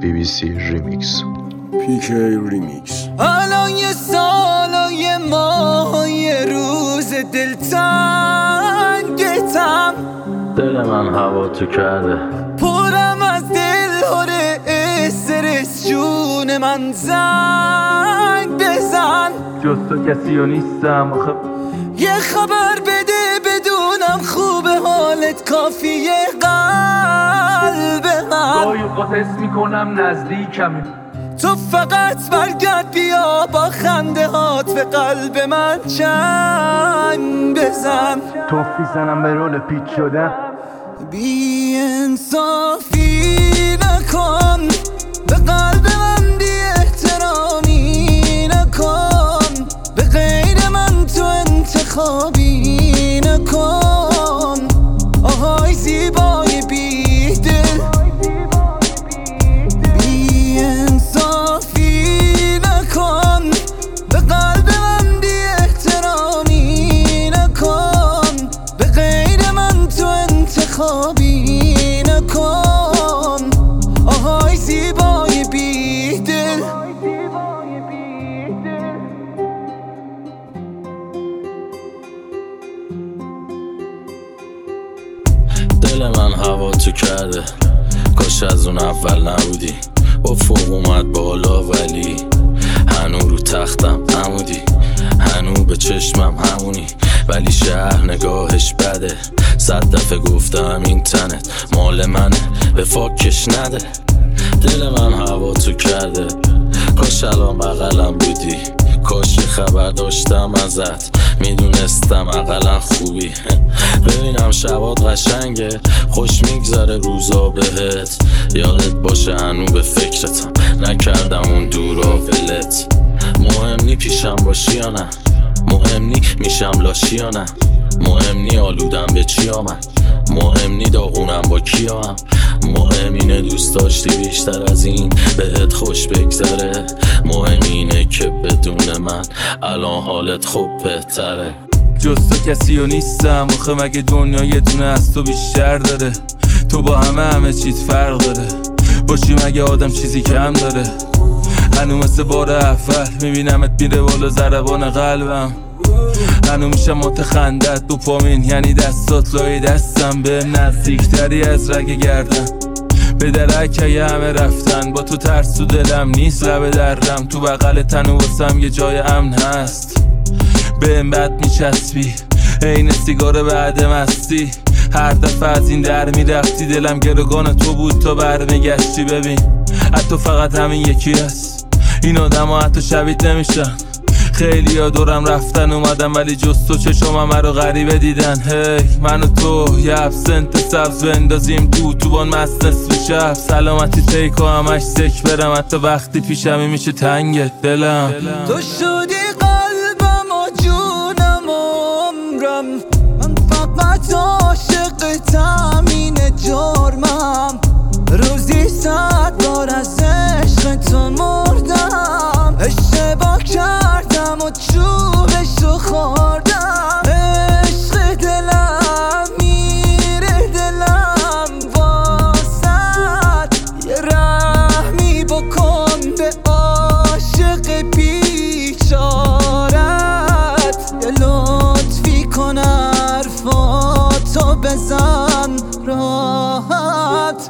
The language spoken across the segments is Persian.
BBC ریمیکس. PK ریمیکس. الان یه سال و یه ماه یه روز دلتنگتم، دل من هوا تو کرده، پرم از دل هره استرس، جون من زنگ بزن. جز تو کسی و نیستم آخه، یه خبر بده بدونم خوبه حالت، کافیه قلب من. گاهی اوقات حس میکنم نزدیکمی، تو فقط برگرد بیا با خنده هات به قلب من چنگ بزن. توفی زنم به رول پیچ شدم، بی انصافی نکن به قلب من، بی احترامی نکن به غیر من، تو انتخابی نکن. آهای زیبای بی دل، بی انصافی نکن به قلب من، بی احترامی نکن به غیر من، تو انتخابی نکن. آهای زیبای بی دل. دل من هوا تو کرده، کاش از اون اول نبودی. با فوق اومد بالا ولی هنو رو تختم عمودی، هنو به چشمم همونی، ولی شهر نگاهش بده. 100 دفعه گفتم این تنت مال منه، به فاکش نده. دل من هوا تو کرده، کاش الان بغلم بودی، کاش خبر داشتم ازت، میدونستم اقلا خوبی. ببینم شبات قشنگه، خوش میگذره روزا بهت، یادت باشه هنو به فکرتم، نکردم اون دورا ولت. مهم نی پیشم باشی یا نه، مهم نی میشم لاشی یا نه، مهم نی آلودم به چی آمد، مهم نی داغونم با کیام، مهم اینه دوست داشتی بیشتر از این بهت خوش بگذره، مهم اینه که بدون من الان حالت خوب بهتره. جز تو کسی و نیستم آخه، مگه دنیا یه دونه از تو بیشتر داره؟ تو با همه چیز فرق داره، باشی مگه آدم چیزی کم داره؟ هنو مثل بار اول میبینمت میره بالا ضربان قلبم، هنو میشم متخندت دوپامین، یعنی دستات لای دستم، به نزدیکتری از رگ گردن. به درک همه رفتن، با تو ترس تو دلم نیست، لب درم تو بغل تنو واسم یه جای امن هست. بهم بد میچسبی عین سیگار بعد مستی، هر دفعه از این در میرفتی دلم گروگان تو بود تا برمیگشتی. ببین حتی فقط همین یکی هست، این آدم ها حتی شبیه نمیشن. خیلی ها دورم رفتن اومدم، ولی جز تو چشم همه رو غریبه دیدن. هی من و تو یه ابسنت سبز بندازیم تو بان مست نصف شب، سلامتی تیکو همش سک برم، حتی وقتی پیشمی میشه تنگ دلم. تو شدی قلبم و جونم و عمرم، من فقط عاشقتم، اینه جرمم. روزی 100 بار از عشق تو مردم، اشتباه کردم و چوبشو خوردم. عشق دلم میره دلم واسد، یه رحمی بکن به عاشق بیچارت، یه لطفی کن حرفاتو بزن راحت.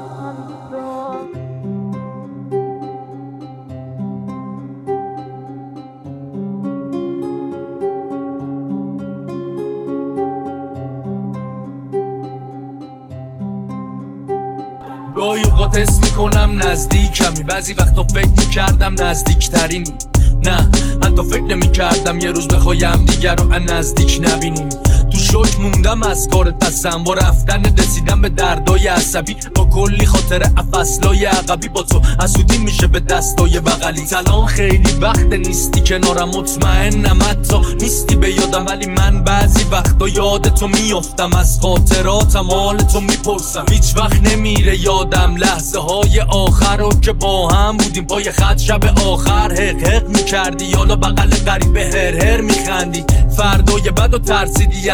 گاهی اوقات حس میکنم نزدیکمی، بعضی وقتا فکر میکردم نزدیکترین. نه حتی فکر نمیکردم یه روز بخوایم دیگر رو نزدیک نبینیم. تو شوک موندم از کارت، پسم با رفتن رسیدم به دردای عصبی، با کلی خاطر فصلای عقبی، با تو حسودی میشه به دستای بغلی. الان خیلی وقت نیستی کنارم، مطمئنم حتی نیستی به یادم، ولی من بعضی وقتا یادتو میافتم، از خاطراتم حالتو میپرسم. هیچ وقت نمیره یادم لحظه های آخر رو که با هم بودیم، پای خط شب آخر حق حق میکردی، حالا بغل غریبه هر هر میخندی. فردای بعدو ترسیدی از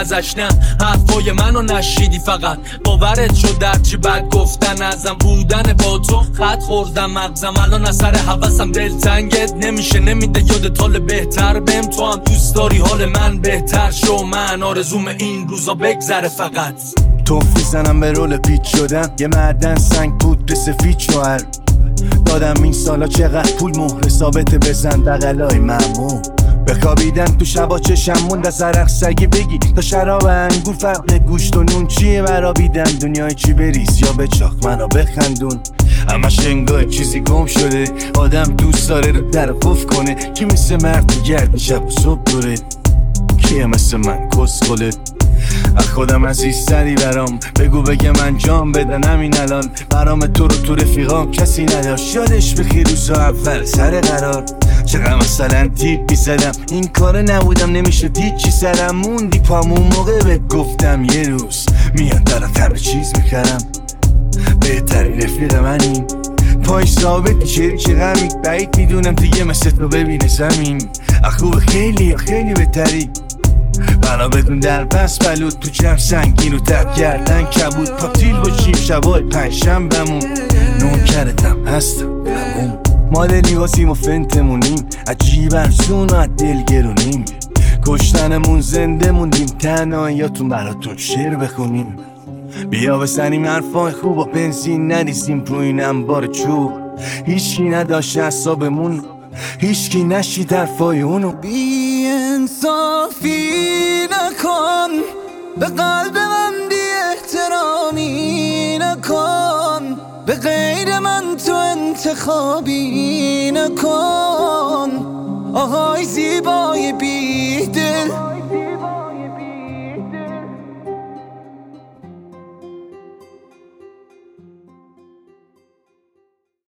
ازش. نه حرفای منو نشیدی، فقط باورت شد درچی بد گفتن ازم. بودن با تو خط خوردم مغزم، الان اثر حواسم دلتنگت نمیشه، نمیده یادت حال بهتر بهم. تو هم دوست داری حال من بهتر شو، من آرزوم این روزا بگذره فقط. توفی زنم به رول پیچ شدم، یه معدن سنگ پودر سفید شوهر دادم. این سالا چقدر پول مهر ثابت بزن بغلای ممنون. بخوابیدم تو شبا چشم موند از عرق سگی بگی تا شراب انگور فرق گوشت و نون چیه برابیدم. دنیای چی بریز یا به چاق منو بخندون، همش انگاه چیزی گم شده. آدم دوست داره رو در قفل کنه، کی مثل مرد گرد شب و صبح دوره، کیه مثل من کسخله. از خودم عزیزتری برام بگو بگم انجام بدن همین الان. برام تو رو تو رفیقام کسی نداشت، یادش بخیر روزا اول سر قرار. چقدر مثلا تیپ میزدم این کار نبودم، نمیشه هیچی سرم موندی پامون موقع بهت گفتم یه روز میان طرف همه چیز میخرم. بهترین رفیق منی پای ثابت چه غمی، بعید میدونم دیگه مثل تو ببینه زمین. خوب خیلی خیلی بهتری بنا بدون در پس بلود تو جمع سنگین رو تب کردن کبود. پاپتیل باشیم شبای پنجشنبه‌مون، نوکرتم هستم همون. مال لیواسیم و فنتمونیم، عجیب ارزون و از دل گرونیم. کشتنمون زنده موندیم، تنهاییاتون براتون شعر بخونیم. بیا بزنیم حرفای خوب و بنزین نریزیم رو این انبار چوب. هیچکی نداشت اعصابمون، هیچکی نشید حرفای اونو. بی انصافی نکن، به قلب من بی احترامی نکن، به غیر من تو انتخابی نکن. آهای زیبای بی دل